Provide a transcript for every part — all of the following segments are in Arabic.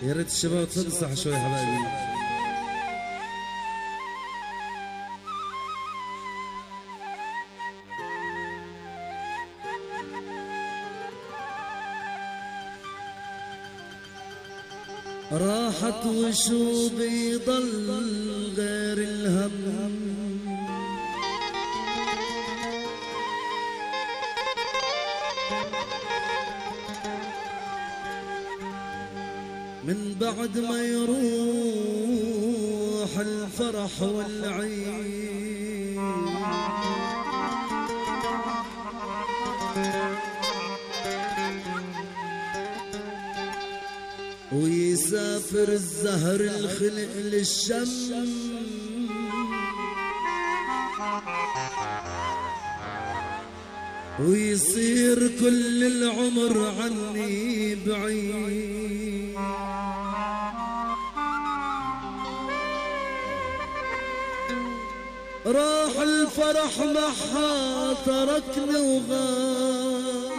يا ريت الشباب تصحصح شوي حبايبي. راحت وشو بيضل غير الهم، من بعد ما يروح الفرح والعيد، ويسافر الزهر الخلق للشم، ويصير كل العمر عني بعيد. راح الفرح معها تركني وغاب،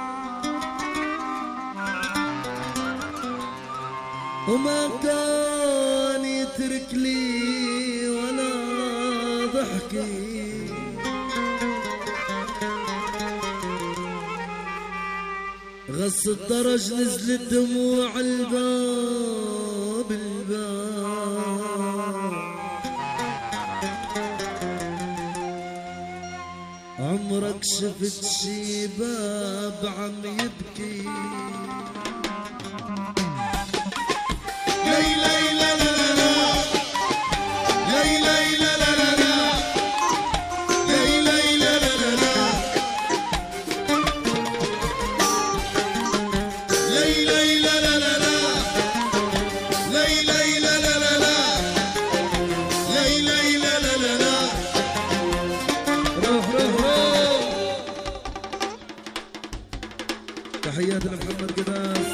وما كان يترك لي ولا ضحكي، غص الدرج نزلت دموع الباب الباب. عمرك شفت شي باب عم يبكي؟ تحياتنا محمد قداس.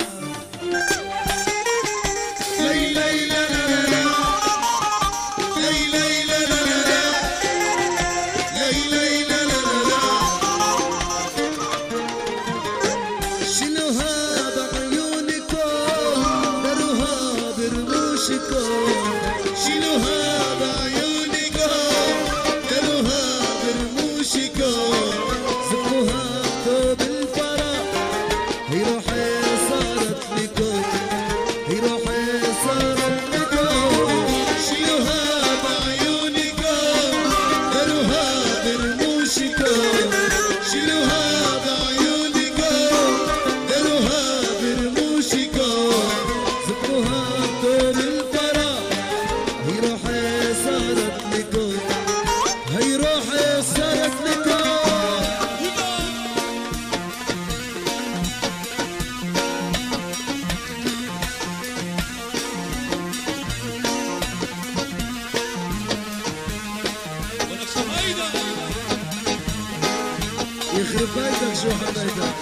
شنوها بعيونكم دروها برموشكم، شنوها بعيونكم دروها برموشكم، زقوها بثوب الفرح هي روحي صارت لكم، هي روحي صارت لكم. شيلوها بعيونكم دروها برموشكم، شيلوها بعيونكم دروها برموشكم، زقوها بثوب الفرح هي روحي صارت لكم، هي روحي صارت لكم. يخرب بيتك شو حبيتك.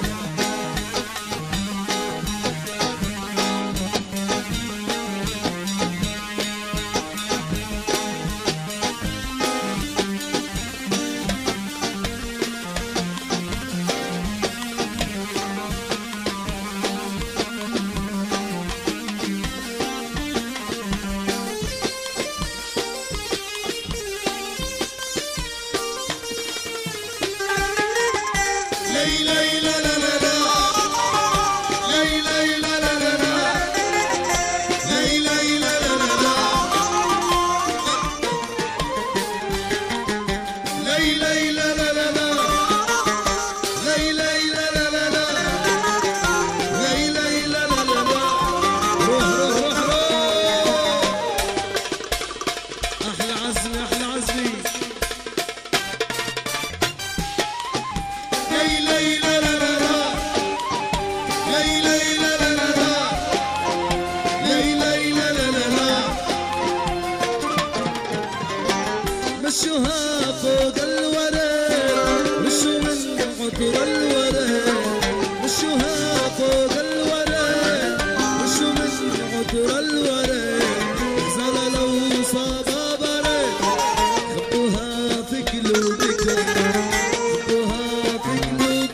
مشوها فوق الورد، مشوا من عطر الورد، مشوها فوق الورد، مشوا من عطر الورد، زللوا صابا برد، خبوها في قلوبكم، خبوها في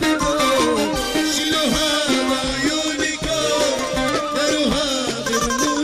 قلوبكم، شيلوها بعيونكم دروها برموشكم.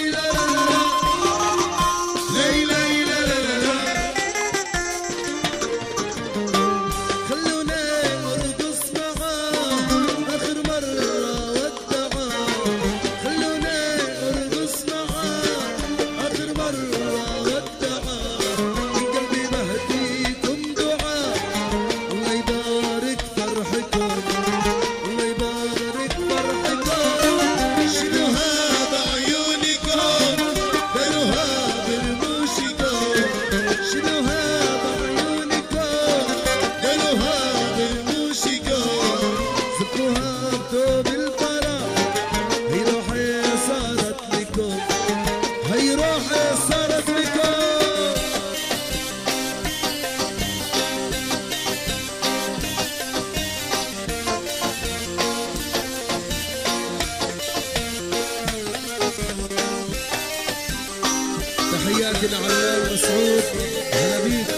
تحياتي لعلام مسعود، هلا بيك.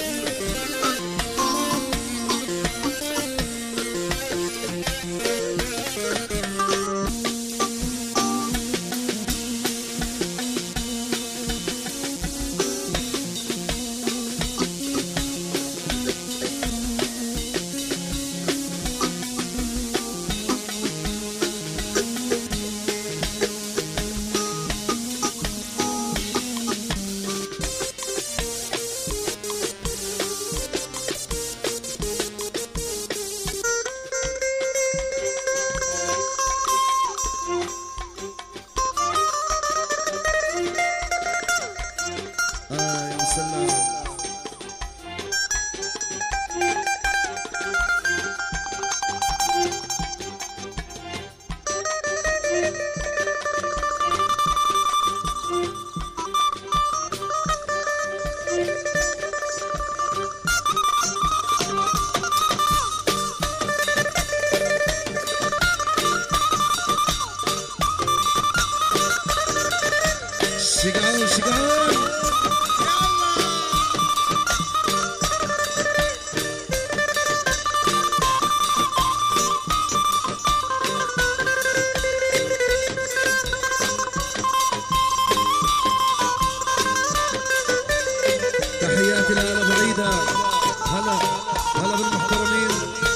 شقعون شقعون تحياتي لآل بعيدة، هلا هلا بالمحترمين.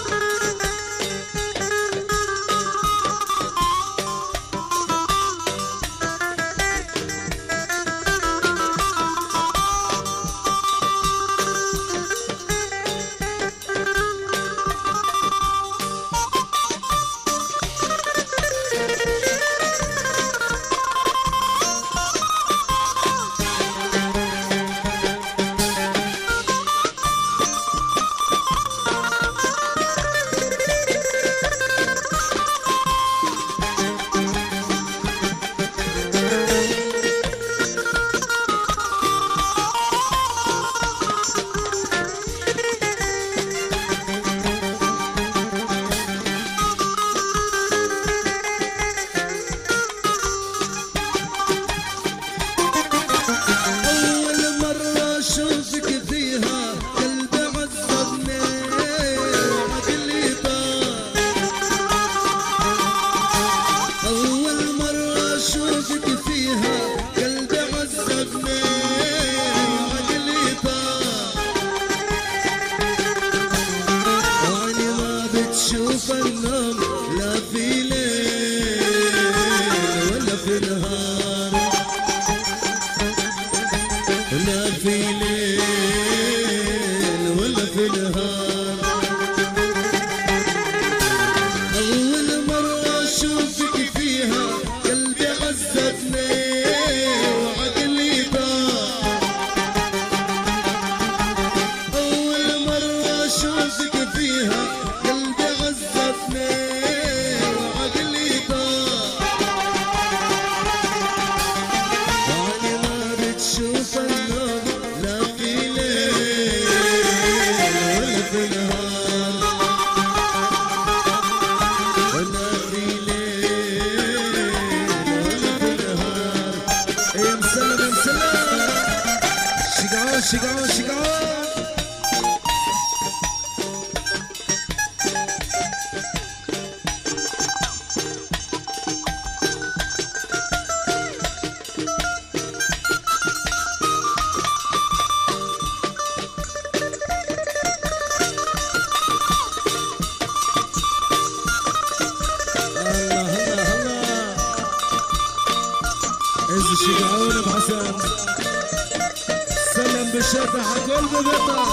شوف النوم لا في ليل ولا في نهار، لا في ليل ولا في نهار. أول مرة أشوفك فيها قلبي عزتني وعقلي ضاع. أول مرة أشوفك فيها قلبي عزتني وعقلي ضاع. وعني ما بتشوف النوم لا في ليل ولا في نهار، ولا في ليل ولا في نهار. يا مسلم يا مسلم، شقعون شقعون شقعون. شجعون بحسن سلم بالشتح قلبه بيطلع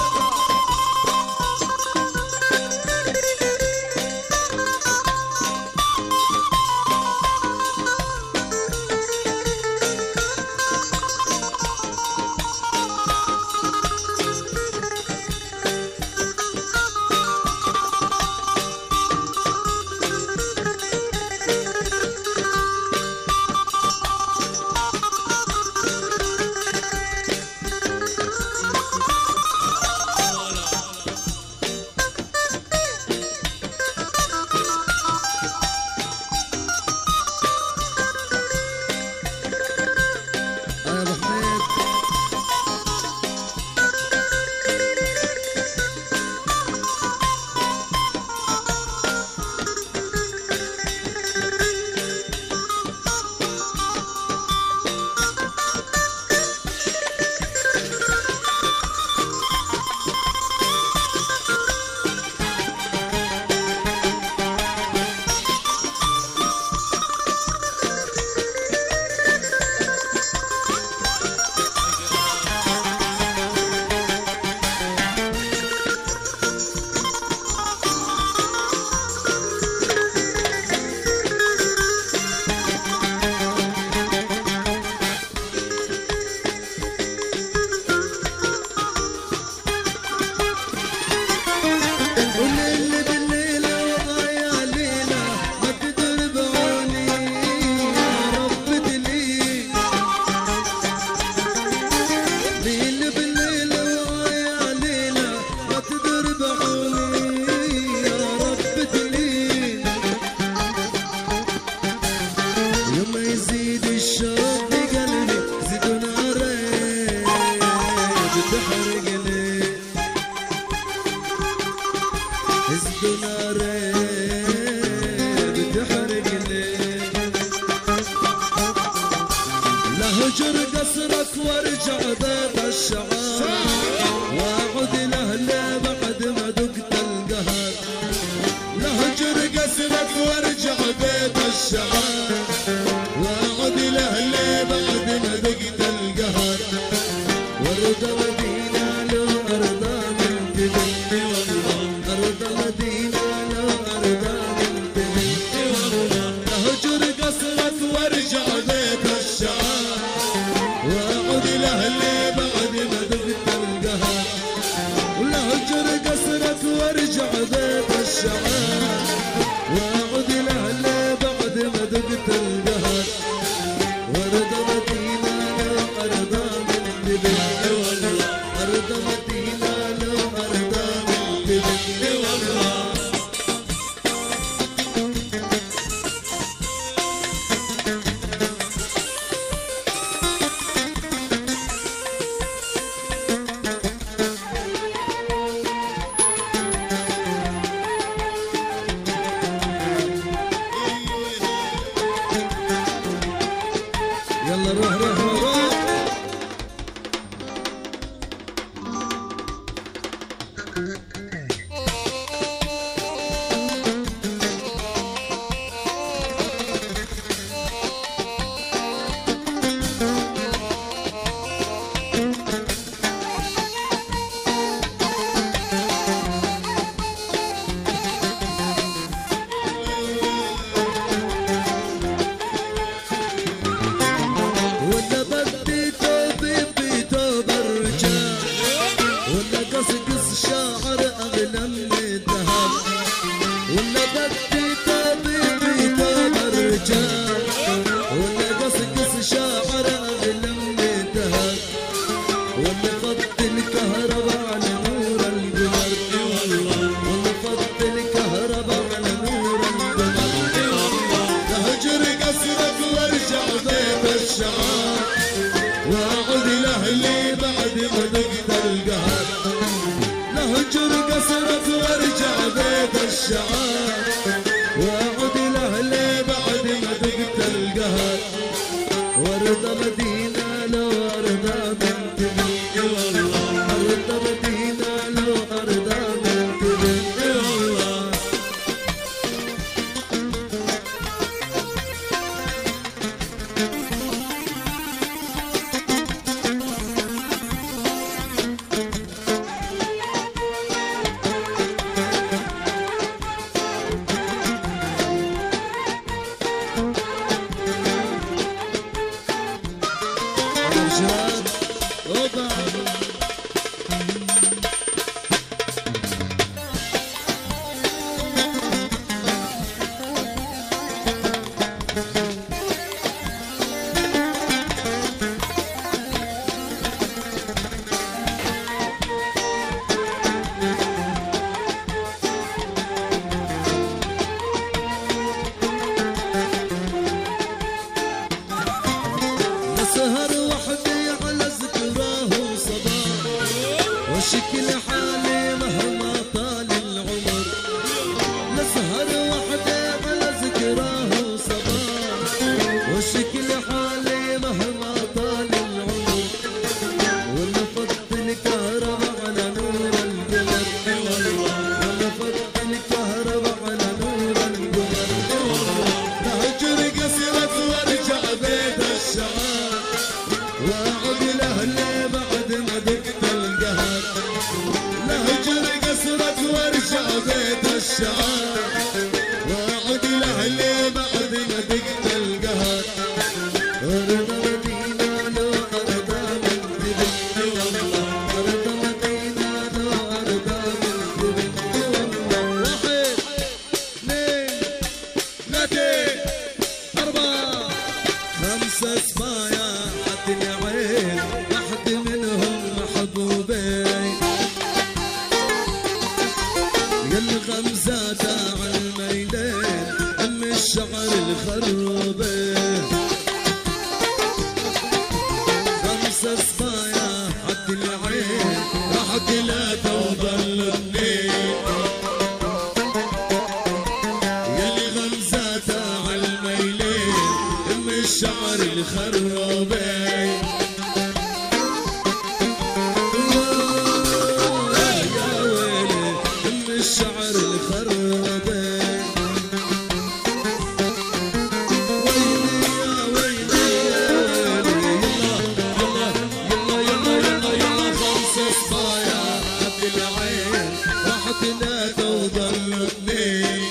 هجر قصرك وارجع بيت الشعار واعود لاهله بعد ما دقت القهر لهجر قصرك وارجع بيت الشعار واعود لاهله بعد ما دقت القهر ورد مدينه لو ارضى من تبني والله ارض مدينه لو ارضى من تبني والله لهجر قصرك وارجع بيت الشعار واعود لاهلي بعد ما ذقت القهر ولهجر قصرك وارجع بيت الشعار واعود لاهلي بعد ما ذقت القهر ورد مدينه لو ارضى من تبني والله ارض مدينه لو ارضى من تبني والله يلا روح روح روح ولا بدي توبي توب الرجال ولا قص شاعر اغلى من الذهب ولا بدي توبي توب الرجال ولا قص شاعر اغلى من الذهب ولا فض الكهرباء على نور القمر ولا فض الكهرباء على نور القمر لهجر قصرك وارجع بيت الشعار واعود لاهلي بعد ما ذقت القهر لهجر قصرك وارجع بيت الشعار واعود لاهلي بعد ما ذقت القهر ورد مدينه لو ارضى من تبني والله ارض مدينه لو ارضى من تبني والله شباب اوبا شكل حالي مهما طال العمر نسهر وحدي على ذكراه وصباح وشكل حالي مهما طال العمر ونفض الكهرباء على نور القمر ونفض الكهرباء على نور القمر نهجر قصرت وارجع بيت الشعار واعود لاهلي بعد ما دقت القهر نهجر قصرت وارجع بيت الشعار واعود لاهلي بعد ما دقت القهر ارض مدينة لو ارض من بنت والله ارض مدينة لو ارض من بنت والله واحد اثنين ثلاثة أربعة خمسة صبايا عدل عين واحد منهم محبوبين الغمزة على الميلين ام الشعر الخروبين خمسة صبايا عدل عين راح ثلاثة وظل اثنين يلي غمزة على الميلين ام الشعر الخروبين الشعر الخربان ويلي يا ويلي يا ويلي يلا يلا خمسة صبايا عبد العين راح ثلاثة وظل اثنين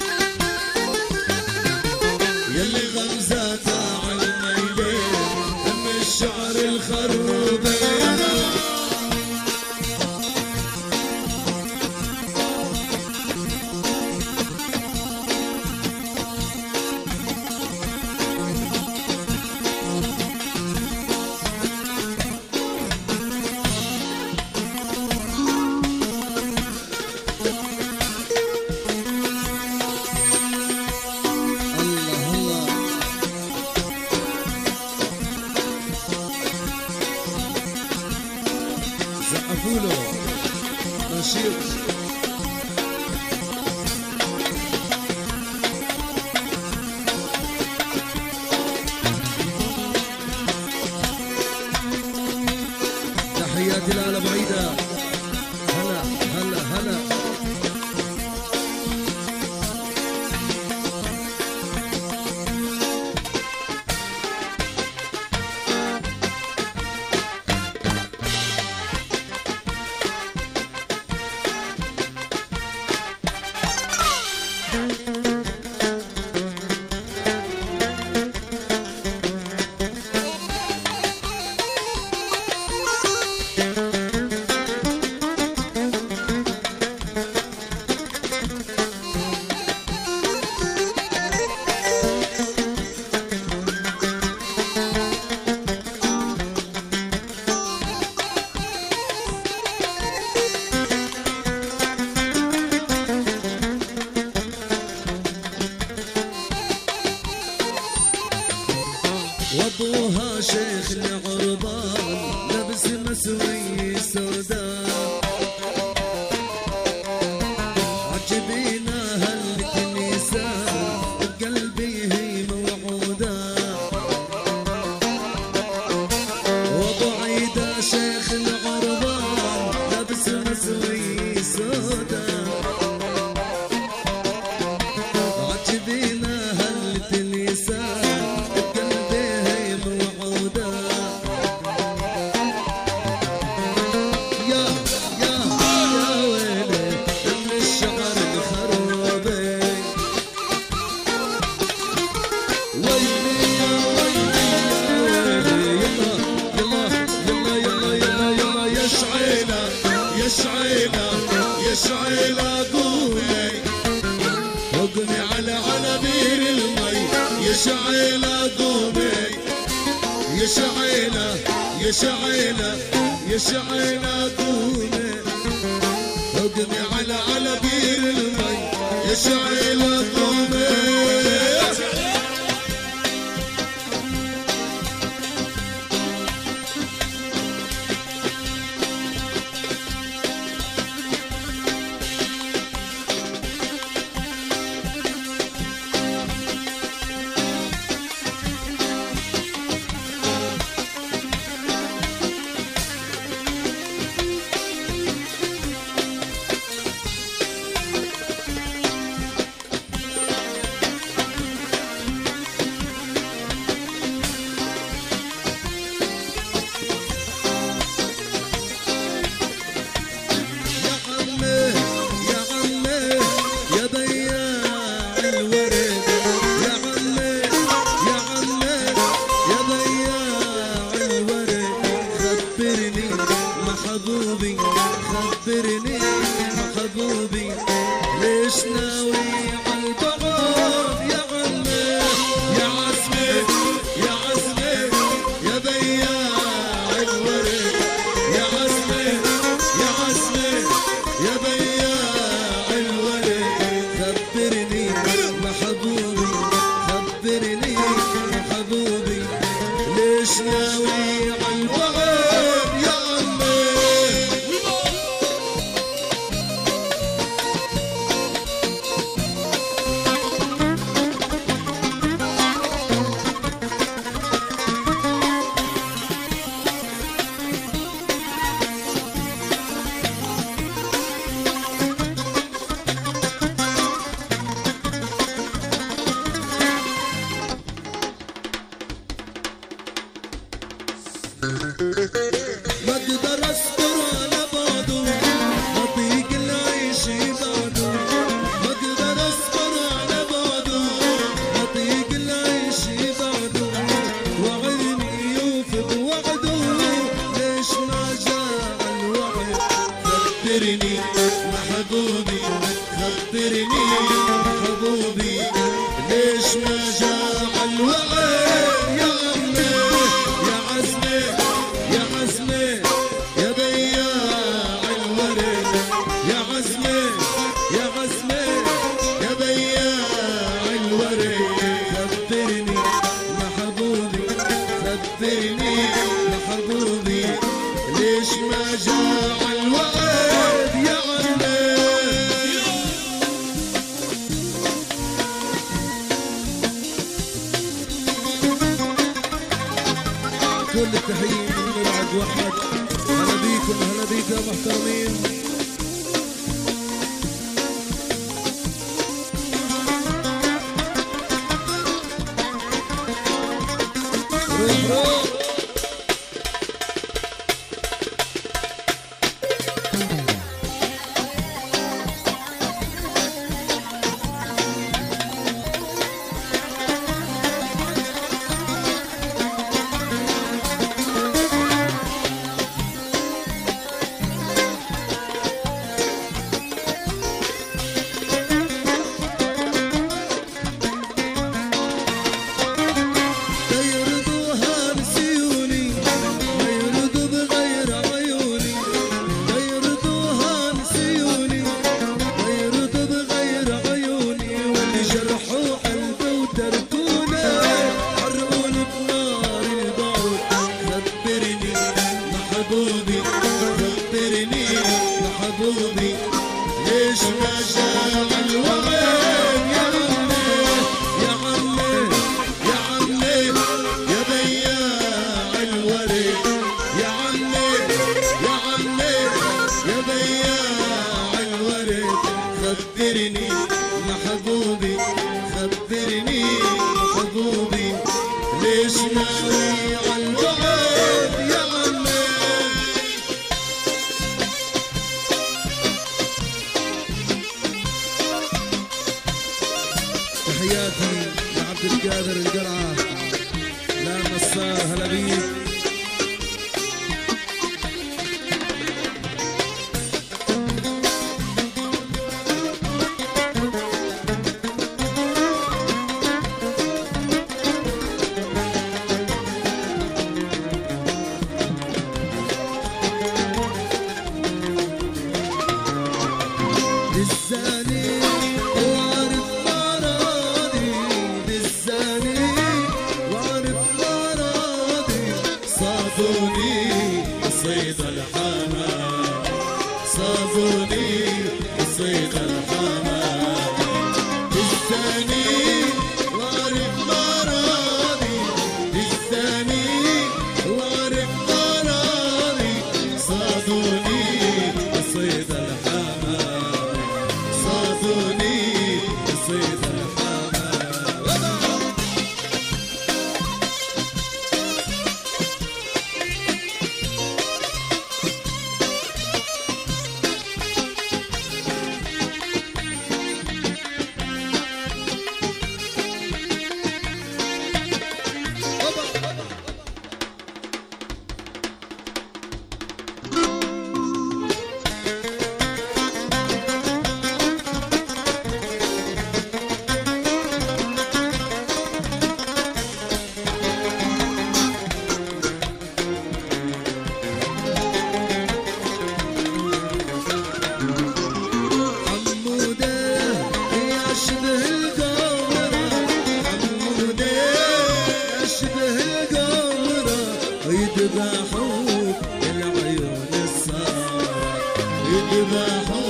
يلي غمزاتها على الميلين ام الشعر الخربان زقفوله نشيط تحياتي لآل بعيدة هلا هلا هلا وابوها شيخ العربان لبس مسوي سوداء عجبينا هالكنيسة بقلبي هي موعودة وابو عيدة شيخ العربان لبس مسوي سوداء عجبينا هالكنيسة شعيلة قومي وقمي على بير المي يا شعيلة قومي يا شعيلة يا شعيلة يا شعيلة قومي وقمي على بير المي يا شعيلة قومي خبرني محبوبي ليش ناوي عالبعد يا عمي يا عزمي يا عزمي يا بياع الورد يا عزمي يا عزمي يا بياع الورد خبرني محبوبي خبرني محبوبي ليش ناوي عالبعد يا عمي ما اقدر اصبر على بعضه ما طيق العيش بعده ما اقدر اصبر على بعضه ما طيق العيش بعده وعدني يوفي بوعده ليش ما جاء الوعد خبرني محبوبي خبرني محبوبي ليش ما جاء الوعد يا عمي يا عزمي يا عزمي يا بياع الورد يا عزمي يا عزمي يا بياع الورد خبرني محبوبي خبرني محبوبي ليش ما جاء الوعد يا عمي كل التحية من بعد واحد هلا بيكم هلا بيكم يا محترمين روح روح محبوبي خبرني محبوبي ليش ما جاء الوعد يا عمي يا عمي يا عمي يا بياع الورد يا عمي يا عمي يا بياع الورد خبرني محبوبي خبرني محبوبي ليش ناوي عالبعد يا عمي صادوني الصيد الحمام، صادوني الصيد الحمام، الثاني وارد مراري، الثاني وارد مراري، صادوني الصيد الحمام، صادوني الصيد الحمام. يذبحوا العيون الصار، يذبحوا